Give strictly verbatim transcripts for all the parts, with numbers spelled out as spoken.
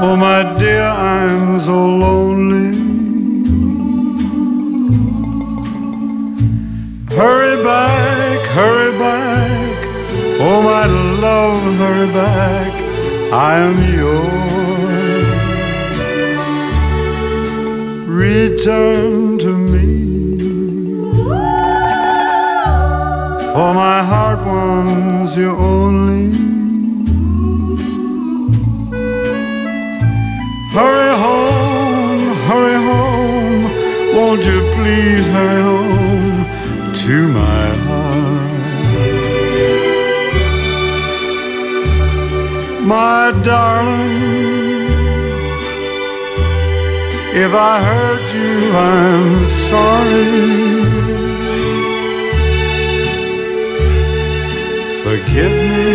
Oh, my dear, I'm so lonely. Hurry back, hurry back. Oh, my love, hurry back. I am yours. Return to me, for my heart wants you only. Hurry home, hurry home. Won't you please hurry home to my heart? My darling, if I hurt you, I'm sorry. Forgive me,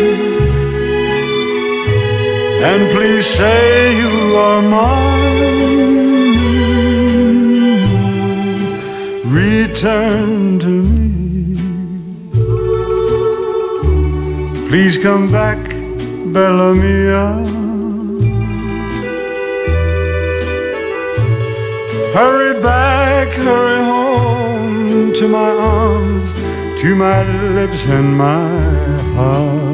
and please say you are mine. Return to me. Please come back, Bella Mia. Hurry back, hurry home to my arms, to my lips and my heart.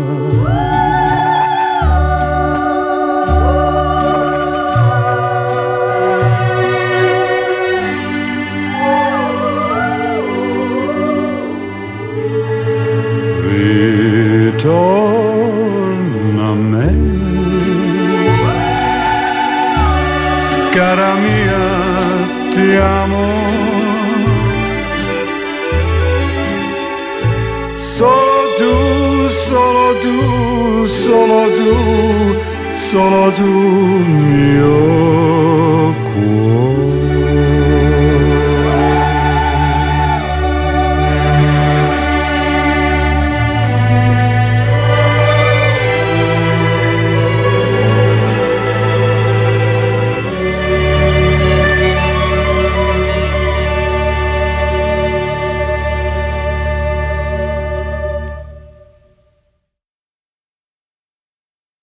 Ritorna a me, cara mia, ti amo. Solo tu, solo tu, solo tu, solo tu, mio cuore.